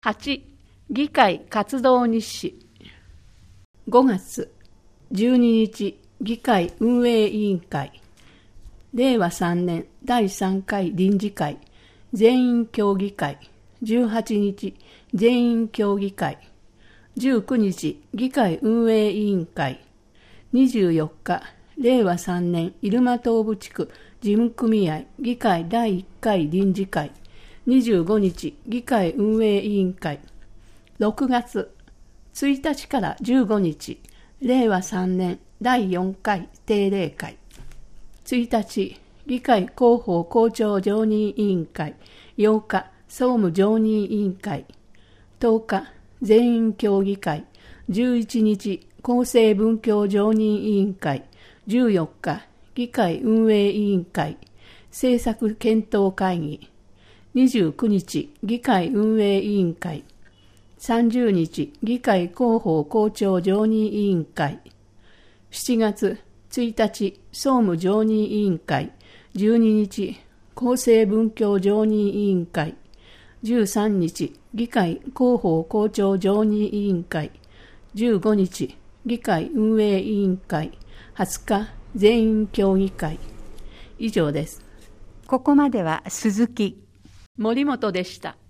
8. 議会活動日誌。5月12日議会運営委員会。令和3年第3回臨時会全員協議会。18日全員協議会。19日議会運営委員会。24日令和3年入間東部地区事務組合議会第1回臨時会。25日議会運営委員会。6月1日から15日令和3年第4回定例会。1日議会広報校長常任委員会。8日総務常任委員会。10日全員協議会。11日厚生文教常任委員会。14日議会運営委員会政策検討会議。29日議会運営委員会。30日議会広報校長常任委員会。7月1日総務常任委員会。12日厚生文教常任委員会。13日議会広報校長常任委員会。15日議会運営委員会。20日全員協議会。以上です。 ここまでは鈴木森本でした。